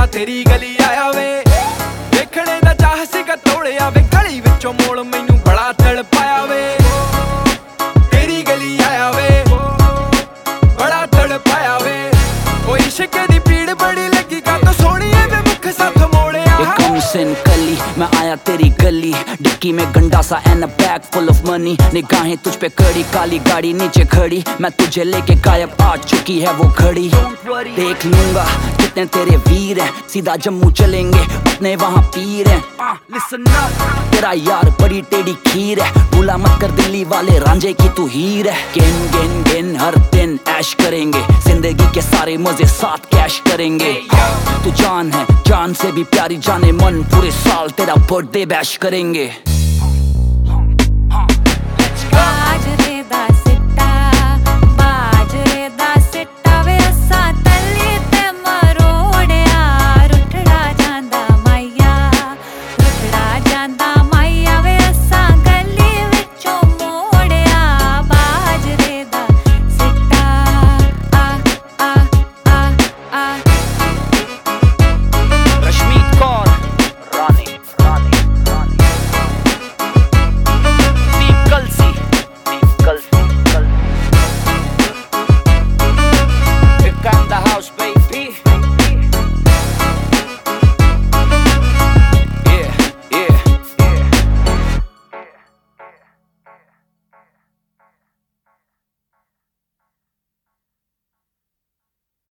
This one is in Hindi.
तेरी गली आया वे देखने दा चाह सीगा तोड़िया वे गली विचों मोड़ मैनू बड़ा तड़पाया वे तेरी गली आया वे बड़ा तड़पाया वे ओ इश्क दी पीड़ बड़ी लगी का तो सोनिए वे मुख साथ मोड़िया कली मैं आया तेरी गली डिक्की में गंडा सा and a bag full of money निगाहें तुझ पे कड़ी काली गाड़ी नीचे खड़ी मैं तुझे लेके गायब आ चुकी है वो घड़ी देख लूंगा कितने तेरे वीर हैं सीधा जम्मू चलेंगे अपने वहाँ पीर हैं लिसन अप तेरा यार बड़ी टेढ़ी खीर है भूला मत कर दिल्ली वाले रांझे की तू हीर है गिन गिन गिन हर दिन ऐश करेंगे जिंदगी के सारे मजे साथ कैश करेंगे तू जान है जान से भी प्यारी जाने मन पूरे साल तेरा बर्थडे बैश करेंगे।